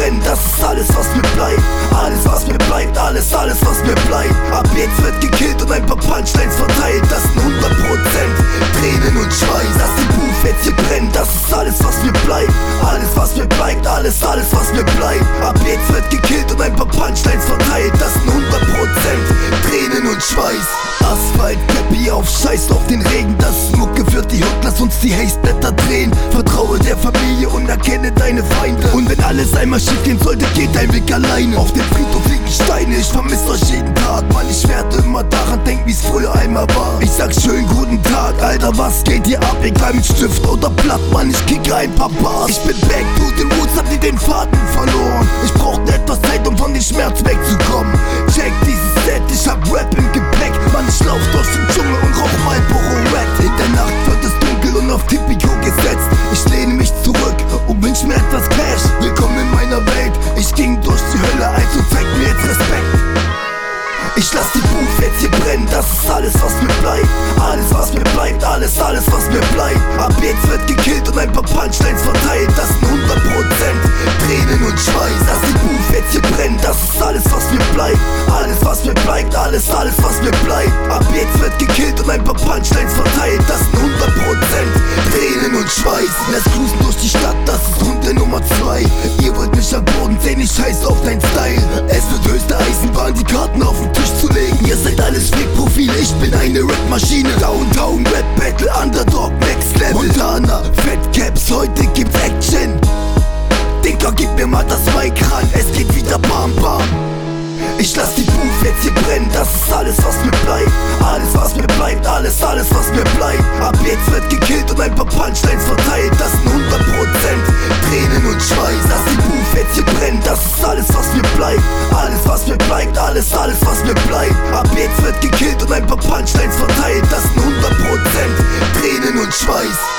brennen, das ist alles, was mir bleibt. Alles, was mir bleibt, alles, was mir bleibt. Ab jetzt wird gekillt und ein paar Punchlines verteilt. Das sind 100% Tränen und Schweiß. Lass die Booth jetzt hier brennen, das ist alles, was mir bleibt. Alles, was mir bleibt, alles, was mir bleibt. Ab jetzt wird gekillt und ein paar Punchlines verteilt. Das sind 100% Tränen und Schweiß. Asphalt, Käppi auf, scheiß auf den Regen. Das ist Mucke für die Hook, lass uns die Haze-Blätter drehen. Vertraue der Familie und erkenne deine Feinde. Und wenn alles einmal schief gehen sollte, geht dein Weg alleine. Auf dem Friedhof liegen Steine, ich vermiss euch jeden Tag. Mann, ich werde immer daran denken, wie's früher einmal war. Ich sag schön guten Tag, Alter, was geht hier ab? Egal mit Stift oder Blatt, Mann, ich kicke ein paar Bars. Ich bin back to den Roots, hab dir den Faden verloren. Ich brauchte etwas Zeit, um von dem Schmerz wegzukommen. Check dieses Set, ich hab Rap im Gepäck. Mann, ich lauf durch den Dschungel und rauch Marlboro Red. In der Nacht wird es dunkel und auf Tipico gesetzt. Ich lehne mich zurück und wünsch mir etwas Cash. Willkommen in meiner Welt, ich ging durch die Hölle, also zeig mir jetzt Respekt. Ich lass die Booth jetzt hier brennen, das ist alles, was mir bleibt. Alles, was mir bleibt, alles, was mir bleibt. Ab jetzt wird gekillt und ein paar Punchlines verteilt. Das sind 100% Tränen und Schweiß. Lass die Booth jetzt hier brennen, das ist alles, was mir bleibt. Alles, was mir bleibt, alles, was mir bleibt. Ab jetzt wird gekillt und ein paar Punchlines verteilt. Das sind 100% Tränen und Schweiß. Lass cruisen durch die Stadt, das ist Runde Nummer 2. Ihr wollt mich am Boden sehen, ich scheiß auf dein Style. Es wird höchste Eisenbahn, die Karten auf den Tisch zu legen. Ihr seid alles Fake-Profile, ich bin eine Rap-Maschine. Downtown, Rap Battle, Underdog, Next Level. Montana, Fat Caps, heute gibt's Action. Digga, gib mir mal das Mic ran, es geht wieder bam bam. Ich lass die Booth jetzt hier brennen, das ist alles, was mir bleibt. Alles, was mir bleibt, alles, was mir bleibt. Ab jetzt wird gekillt und ein paar Punchlines verteilt. Das sind 100% Tränen und Schweiß. Lass die Booth jetzt hier brennen, das ist alles, was mir bleibt. Alles, was mir bleibt, alles, was mir bleibt. Ab jetzt wird gekillt und ein paar Punchlines verteilt. Das sind 100% Tränen und Schweiß.